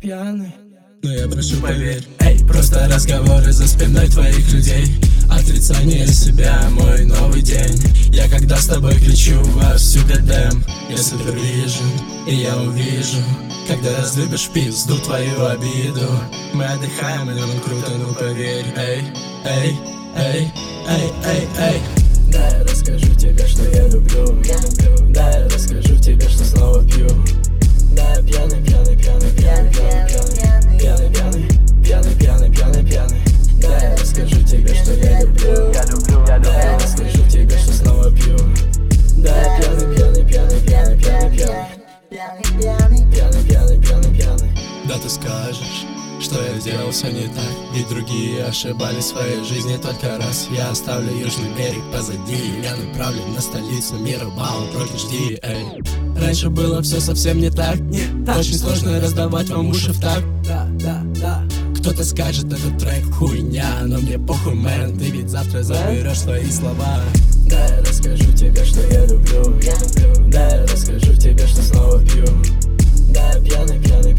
пьяный, но я прошу, поверь. Эй, просто разговоры за спиной твоих людей. Отрицание себя, мой новый день. Я когда с тобой кричу во всю годем. Я супервижен, и я увижу, когда разлюбишь в пизду твою обиду. Мы отдыхаем, и нам круто, ну поверь. Эй, эй, эй, эй, эй, эй. Да, я расскажу тебе, что я люблю. Да, я расскажу тебе, что снова пью. Да, я пьяный, пьяный, пьяный, пьяный, пьяный, пьяный, пьяный, пьяный, пьяный, пьяный, пьяный. Да, я расскажу тебе, что я люблю. Да, я расскажу тебе, что снова пью. Да, я пьяный, пьяный, пьяный, пьяный, пьяный, пьяный, пьяный, пьяный, пьяный, пьяный. Да ты скажешь, что я делал все не так, ведь другие ошибались в своей жизни только раз. Я оставлю южный берег позади, я направлен на столицу мира, бал, против жди, эй. Раньше было все совсем не так, очень сложно раздавать вам уши в такт. Да. Кто-то скажет, этот трек хуйня, но мне похуй, мэн, ты ведь завтра заберешь свои слова. Да, я расскажу тебе, что я люблю. Да, я расскажу тебе, что снова пью. Да, я пьяный, пьяный,